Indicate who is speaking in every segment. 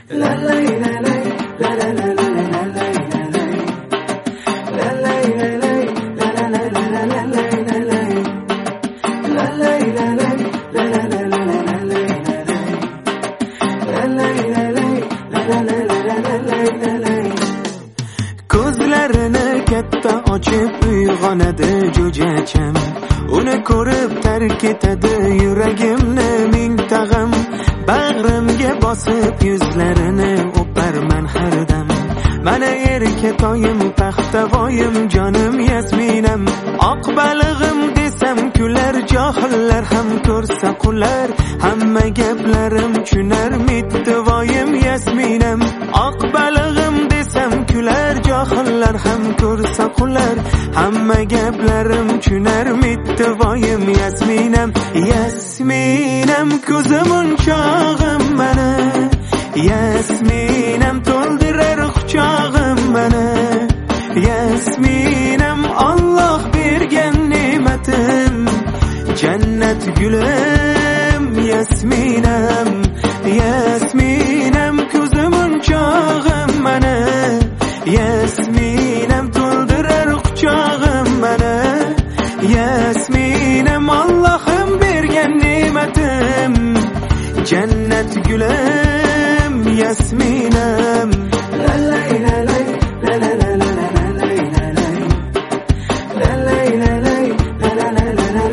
Speaker 1: Ko'zlarini katta ochib uyg'onadi jo'jacham, uni ko'rib tark etadi yuragimni ming tag'in, bag'rimga bosib yuzlarini o'parman har dam. Mana erkatoyim paxtavoyim jonim Yasminam, oq balig'im desam kular, johillar ham ko'rsa qular, hamma gaplarim tushunar mittivoyim Yasminam, oq balig'im desam kular, johillar ham ko'rsa qular, hamma gaplarim tushunar mittivoyim Yasminam. Yasminam ko'zim unchog'im mana, Yasminam to'ldirar quchog'im mana, Yasminam Alloh bergan ne'matim, jannat gulim Yasminam. Yasminam ko'zim unchog'im mana, Yasminam to'ldirar quchog'im mana, Yasminam Allohim bergan ne'matim, jannat gulim Yasminam. La la la la la la la la la la la la la la la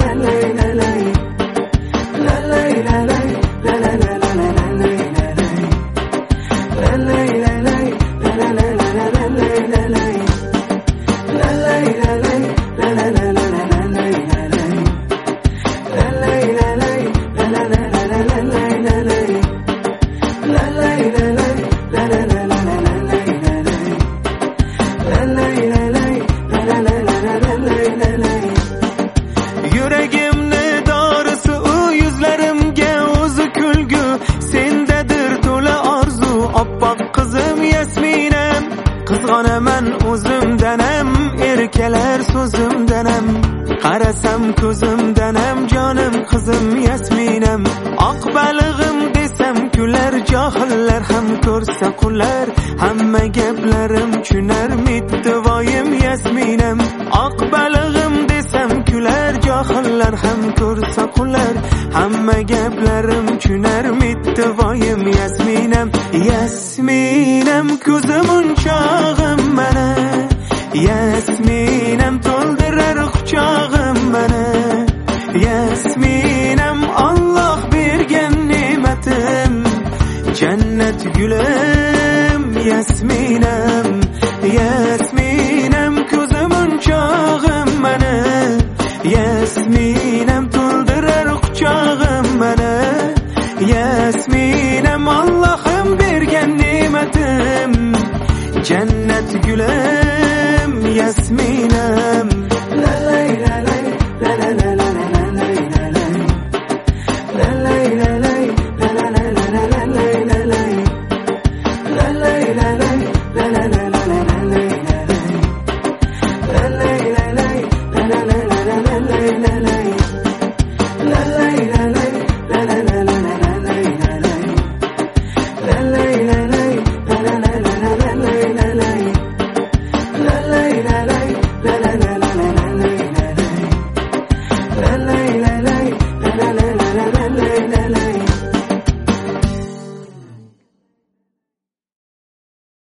Speaker 1: Yuragimni dorisi u, yuzlarimga o'zi kulgu, sendadir to'la orzu, oppoq qizim Yasminam. Qizg'onaman o'zimdanam, erkalar so'zimdanam, qarasam ko'zimdanam jonim qizim Yasminam, oq balig'im desam kular, johillar ham ko'rsa qular, hamma gaplarim tushunar mittivoyim Yasminam, oq balig'im desam kular, johillar ham ko'rsa qular, hamma gaplarim tushunar mittivoyim Yasminam. Yasminam ko'zim unchog'im mana, Yasminam to'ldirar quchog'im mana, Yasminam Alloh bergan ne'matim, jannat gulim Yasminam. Yasminam ko'zim unchog'im mana, Yasminam to'ldirar quchog'im mana, Yasminam Allohim bergan ne'matim, jannat gulim Yasminam. La la la la la la la.